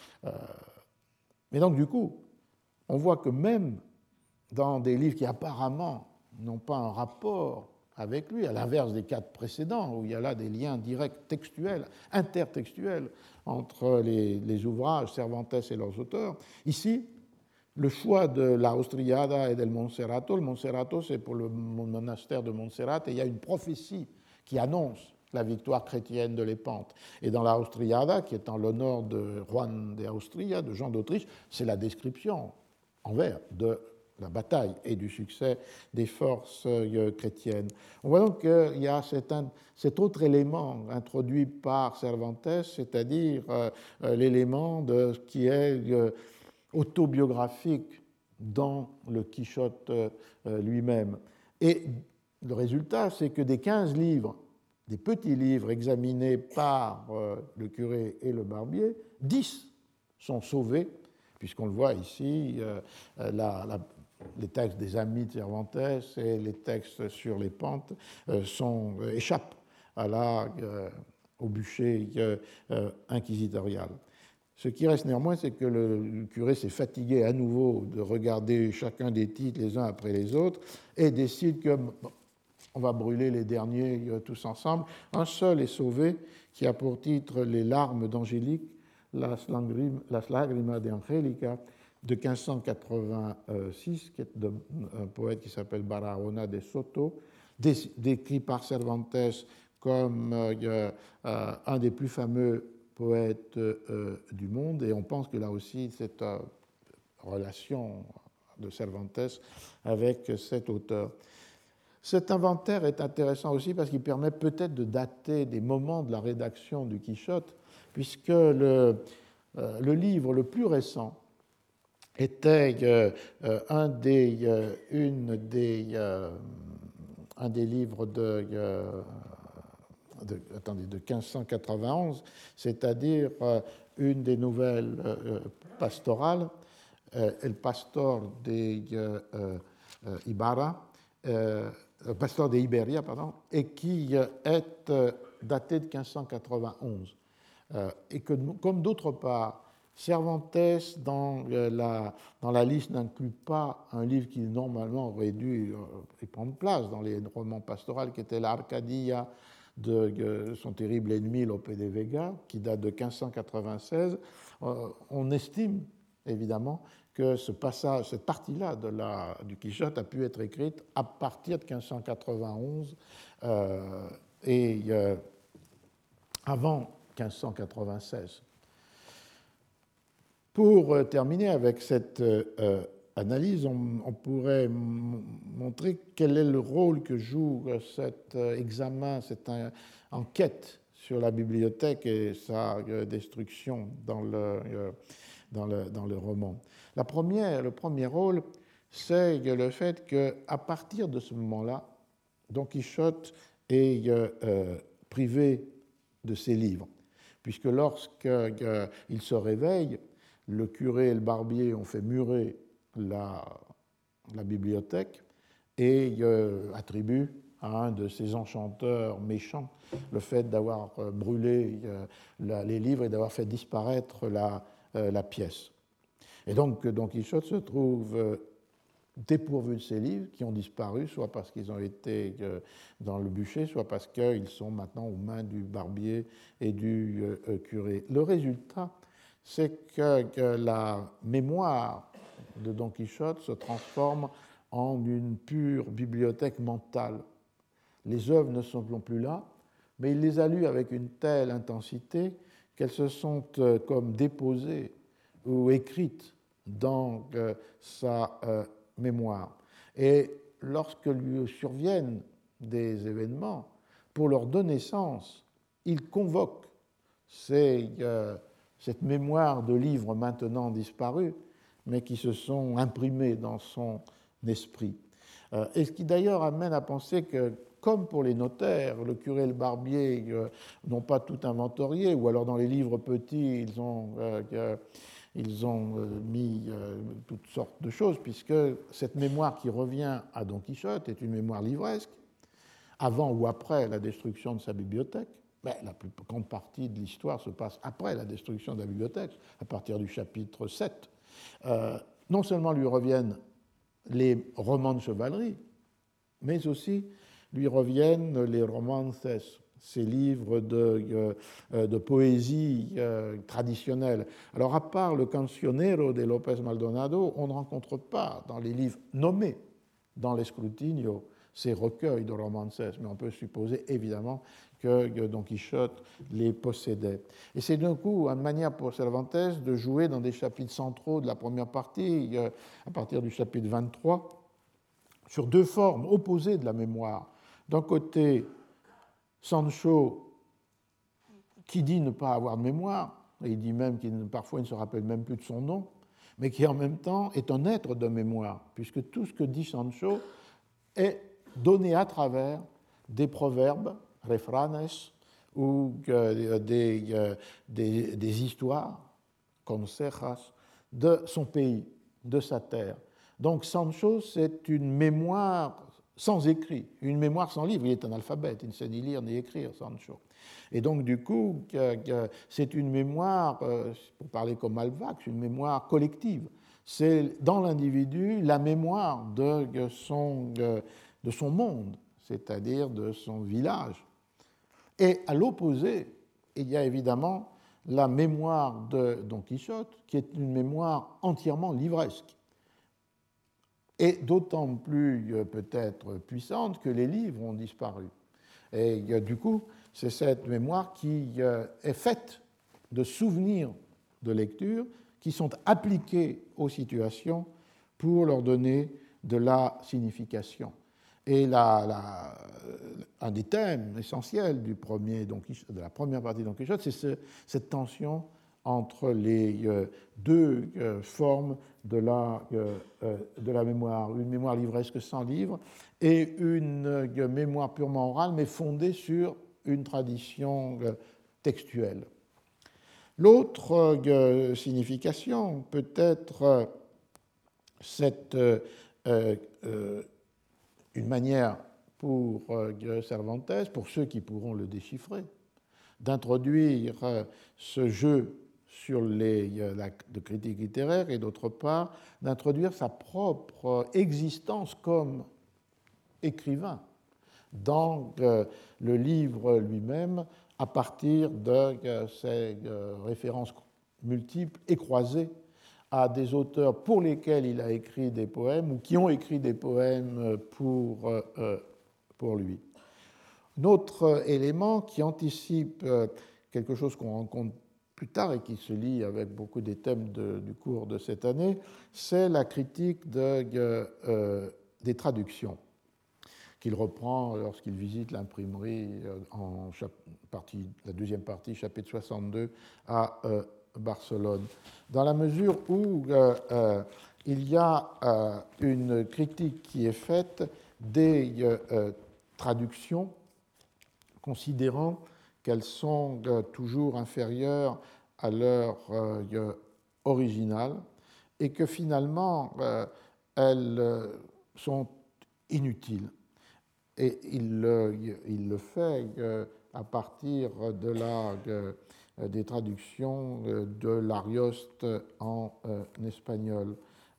S1: Mais donc, du coup, on voit que même dans des livres qui apparemment n'ont pas un rapport avec lui, à l'inverse des 4 précédents, où il y a là des liens directs textuels, intertextuels, entre les ouvrages Cervantes et leurs auteurs, ici, le choix de la Austriada et del Monserrato. Le Monserrato, c'est pour le monastère de Montserrat, et il y a une prophétie qui annonce la victoire chrétienne de Lépante. Et dans la Austriada, qui est en l'honneur de Juan de Austria, de Jean d'Autriche, c'est la description en vers de la bataille et du succès des forces chrétiennes. On voit donc qu'il y a cet autre élément introduit par Cervantes, c'est-à-dire l'élément qui est autobiographique dans le Quichotte lui-même. Et le résultat, c'est que des 15 livres, des petits livres examinés par le curé et le barbier, 10 sont sauvés, puisqu'on le voit ici, les textes des amis de Cervantes et les textes sur les pentes échappent au bûcher inquisitorial. Ce qui reste néanmoins, c'est que le curé s'est fatigué à nouveau de regarder chacun des titres les uns après les autres et décide que on va brûler les derniers tous ensemble. Un seul est sauvé, qui a pour titre Les larmes d'Angélique, Las Lagrima de Angelica, de 1586, qui est d'un poète qui s'appelle Barahona de Soto, décrit par Cervantes comme un des plus fameux poètes du monde, et on pense que là aussi cette relation de Cervantes avec cet auteur. Cet inventaire est intéressant aussi parce qu'il permet peut-être de dater des moments de la rédaction du Quichotte, puisque le livre le plus récent était un des livres de 1591, c'est-à-dire une des nouvelles pastorales, El Pastor de Ibarra, Pastor de Iberia, pardon, et qui est daté de 1591. Et que, comme d'autre part, Cervantes, dans la liste, n'inclut pas un livre qui normalement aurait dû prendre place dans les romans pastoraux, qui était l'Arcadia de son terrible ennemi Lope de Vega, qui date de 1596. On estime, évidemment, que cette partie-là du Quichotte a pu être écrite à partir de 1591 et avant 1596. Pour terminer avec cette analyse, on pourrait montrer quel est le rôle que joue cet examen, cette enquête sur la bibliothèque et sa destruction dans le roman. Le premier rôle, c'est le fait qu'à partir de ce moment-là, Don Quichotte est privé de ses livres, puisque lorsqu'il se réveille, le curé et le barbier ont fait murer la bibliothèque et attribuent à un de ces enchanteurs méchants le fait d'avoir brûlé les livres et d'avoir fait disparaître la pièce. Et donc Don Quichotte se trouve dépourvu de ces livres qui ont disparu, soit parce qu'ils ont été dans le bûcher, soit parce qu'ils sont maintenant aux mains du barbier et du curé. Le résultat, c'est que la mémoire de Don Quichotte se transforme en une pure bibliothèque mentale. Les œuvres ne sont plus là, mais il les a lues avec une telle intensité qu'elles se sont comme déposées ou écrites dans sa mémoire. Et lorsque lui surviennent des événements, pour leur donner sens, il convoque cette mémoire de livres maintenant disparus, mais qui se sont imprimés dans son esprit. Et ce qui d'ailleurs amène à penser que, comme pour les notaires, le curé et le barbier n'ont pas tout inventorié, ou alors dans les livres petits, ils ont mis toutes sortes de choses, puisque cette mémoire qui revient à Don Quichotte est une mémoire livresque, avant ou après la destruction de sa bibliothèque. Mais la plus grande partie de l'histoire se passe après la destruction de la bibliothèque, à partir du chapitre 7. Non seulement lui reviennent les romans de chevalerie, mais aussi lui reviennent les romances, ces livres de poésie traditionnelle. Alors, à part le Cancionero de López Maldonado, on ne rencontre pas dans les livres nommés dans l'Escrutinio ces recueils de romances, mais on peut supposer évidemment que Don Quichotte les possédait. Et c'est d'un coup une manière pour Cervantes de jouer dans des chapitres centraux de la première partie, à partir du chapitre 23, sur deux formes opposées de la mémoire. D'un côté, Sancho qui dit ne pas avoir de mémoire, et il dit même qu'il parfois il ne se rappelle même plus de son nom, mais qui en même temps est un être de mémoire, puisque tout ce que dit Sancho est donné à travers des proverbes, refranes, ou des histoires, consejas, de son pays, de sa terre. Donc Sancho, c'est une mémoire sans écrit, une mémoire sans livre. Il est analphabète, il ne sait ni lire ni écrire, Sancho. Et donc, du coup, c'est une mémoire, pour parler comme Malvax, une mémoire collective. C'est dans l'individu la mémoire de son monde, c'est-à-dire de son village. Et à l'opposé, il y a évidemment la mémoire de Don Quichotte, qui est une mémoire entièrement livresque, et d'autant plus peut-être puissante que les livres ont disparu. Et du coup, c'est cette mémoire qui est faite de souvenirs de lecture qui sont appliqués aux situations pour leur donner de la signification. Et un des thèmes essentiels de la première partie de Don Quichotte, c'est cette tension entre les deux formes de la mémoire, une mémoire livresque sans livre et une mémoire purement orale, mais fondée sur une tradition textuelle. L'autre signification peut être une manière pour Cervantes, pour ceux qui pourront le déchiffrer, d'introduire ce jeu sur de critique littéraire et d'autre part d'introduire sa propre existence comme écrivain dans le livre lui-même à partir de ces références multiples et croisées à des auteurs pour lesquels il a écrit des poèmes ou qui ont écrit des poèmes pour lui. Un autre élément qui anticipe quelque chose qu'on rencontre plus tard et qui se lie avec beaucoup des thèmes du cours de cette année, c'est la critique des traductions qu'il reprend lorsqu'il visite l'imprimerie en la deuxième partie, chapitre 62, à Barcelone. Dans la mesure où il y a une critique qui est faite des traductions, considérant qu'elles sont toujours inférieures à leur original et que finalement elles sont inutiles. Et il le fait à partir des traductions de l'Arioste en espagnol.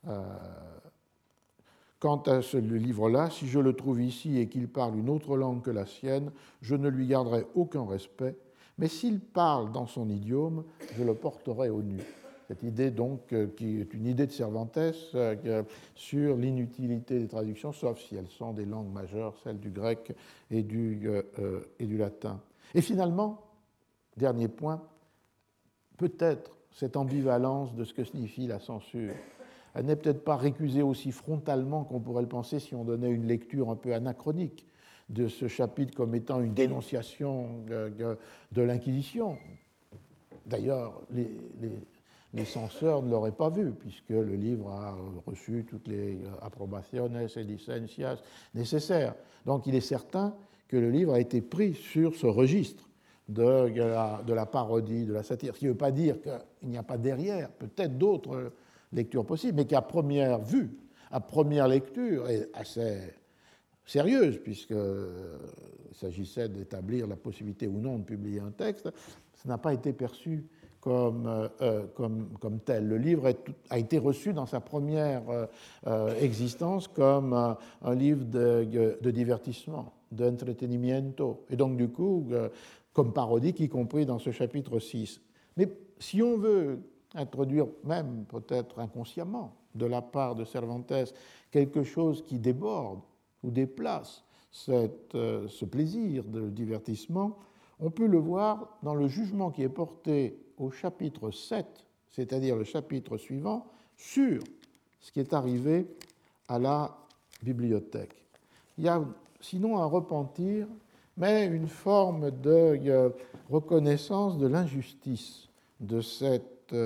S1: Quant à ce livre-là, si je le trouve ici et qu'il parle une autre langue que la sienne, je ne lui garderai aucun respect, mais s'il parle dans son idiome, je le porterai au nu. Cette idée, donc, qui est une idée de Cervantes sur l'inutilité des traductions, sauf si elles sont des langues majeures, celles du grec et du latin. Et finalement, dernier point, peut-être cette ambivalence de ce que signifie la censure. Elle n'est peut-être pas récusée aussi frontalement qu'on pourrait le penser si on donnait une lecture un peu anachronique de ce chapitre comme étant une dénonciation de l'Inquisition. D'ailleurs, les censeurs ne l'auraient pas vu, puisque le livre a reçu toutes les approbationes et licencias nécessaires. Donc il est certain que le livre a été pris sur ce registre de la parodie, de la satire. Ce qui ne veut pas dire qu'il n'y a pas derrière peut-être d'autres lectures possibles, mais qu'à première vue, à première lecture, est assez sérieuse, puisqu'il s'agissait d'établir la possibilité ou non de publier un texte, ça n'a pas été perçu comme tel. Le livre a été reçu dans sa première existence comme un livre de divertissement, d'entretenimiento, et donc du coup comme parodique, y compris dans ce chapitre 6. Mais si on veut introduire, même peut-être inconsciemment, de la part de Cervantes, quelque chose qui déborde ou déplace ce plaisir de divertissement, on peut le voir dans le jugement qui est porté au chapitre 7, c'est-à-dire le chapitre suivant, sur ce qui est arrivé à la bibliothèque. Il y a sinon un repentir, mais une forme de reconnaissance de l'injustice de ce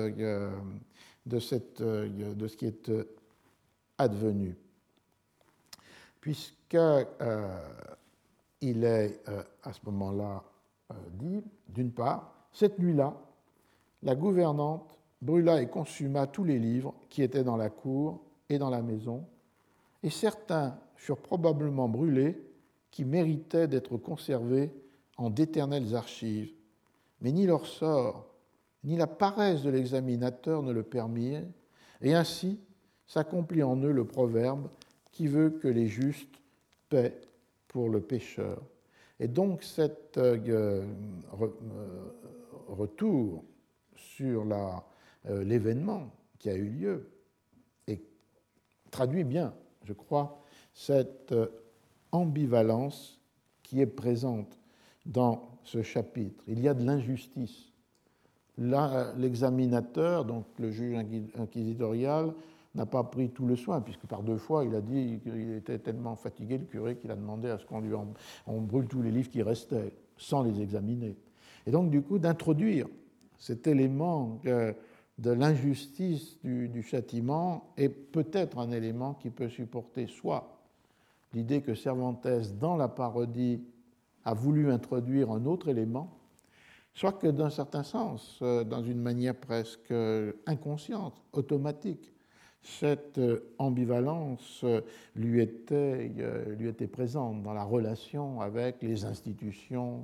S1: qui est advenu. Puisqu'il est à ce moment-là dit, d'une part, cette nuit-là, la gouvernante brûla et consuma tous les livres qui étaient dans la cour et dans la maison, et certains furent probablement brûlés qui méritaient d'être conservés en d'éternelles archives. Mais ni leur sort, ni la paresse de l'examinateur ne le permirent, et ainsi s'accomplit en eux le proverbe qui veut que les justes paient pour le pécheur. Et donc cet retour sur l'événement qui a eu lieu et traduit bien, je crois, cette ambivalence qui est présente dans ce chapitre. Il y a de l'injustice. Là, l'examinateur, donc le juge inquisitorial, n'a pas pris tout le soin, puisque par 2 fois, il a dit qu'il était tellement fatigué, le curé, qu'il a demandé à ce qu'on brûle tous les livres qui restaient, sans les examiner. Et donc, du coup, d'introduire cet élément de l'injustice du châtiment est peut-être un élément qui peut supporter soit l'idée que Cervantes, dans la parodie, a voulu introduire un autre élément, soit que, d'un certain sens, dans une manière presque inconsciente, automatique, cette ambivalence lui était présente dans la relation avec les institutions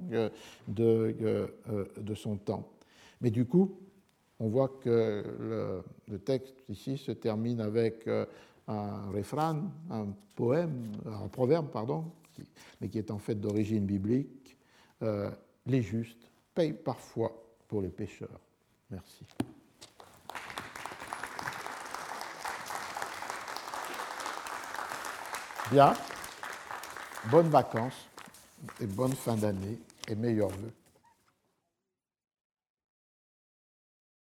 S1: de son temps. Mais du coup, on voit que le texte ici se termine avec un refrain, un proverbe, mais qui est en fait d'origine biblique. Les justes payent parfois pour les pécheurs. Merci. Bien, bonnes vacances et bonne fin d'année et meilleurs vœux.